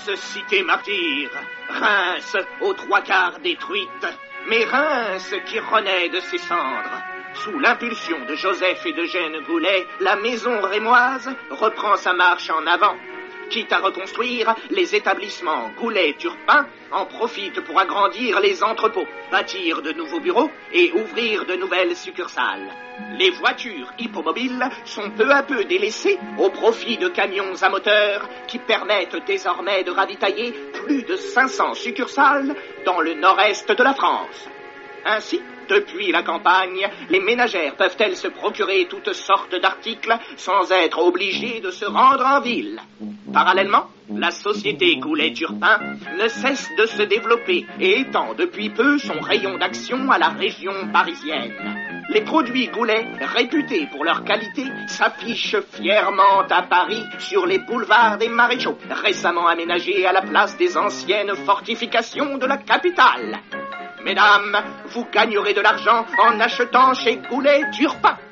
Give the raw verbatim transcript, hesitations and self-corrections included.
Reims, cité martyre, Reims aux trois quarts détruite, mais Reims qui renaît de ses cendres. Sous l'impulsion de Joseph et d'Eugène Goulet, la maison rémoise reprend sa marche en avant. Quitte à reconstruire, les établissements Goulet-Turpin en profitent pour agrandir les entrepôts, bâtir de nouveaux bureaux et ouvrir de nouvelles succursales. Les voitures hippomobiles sont peu à peu délaissées au profit de camions à moteur qui permettent désormais de ravitailler plus de cinq cents succursales dans le nord-est de la France. Ainsi, depuis la campagne, les ménagères peuvent-elles se procurer toutes sortes d'articles sans être obligées de se rendre en ville. Parallèlement, la société Goulet-Turpin ne cesse de se développer et étend depuis peu son rayon d'action à la région parisienne. Les produits Goulet, réputés pour leur qualité, s'affichent fièrement à Paris sur les boulevards des Maréchaux, récemment aménagés à la place des anciennes fortifications de la capitale. Mesdames, vous gagnerez de l'argent en achetant chez Goulet-Turpin.